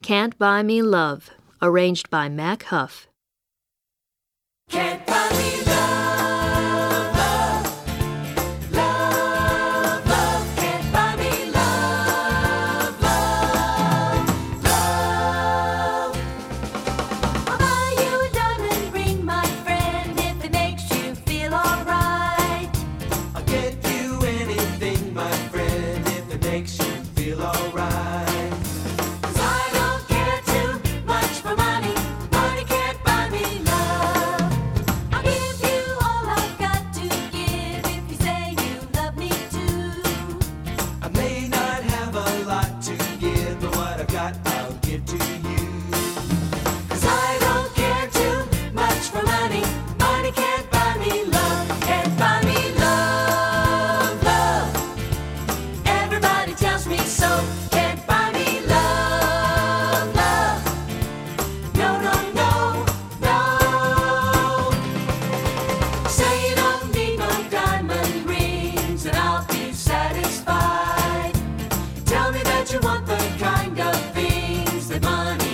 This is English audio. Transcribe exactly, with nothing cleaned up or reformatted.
Can't Buy Me Love, arranged by Mac Huff. Can't buy me love, love, love, love. Can't buy me love, love, love. I'll buy you a diamond ring, my friend, if it makes you feel alright. I'll get you anything, my friend, if it makes you feel alright. I'll give to you. 'Cause I don't care too much for money. Money can't buy me love. Can't buy me love, love. Everybody tells me so. Can't buy me love, love. No, no, no, no. Say you don't need no diamond rings and I'll be satisfied. Tell me that you want the kind of things that money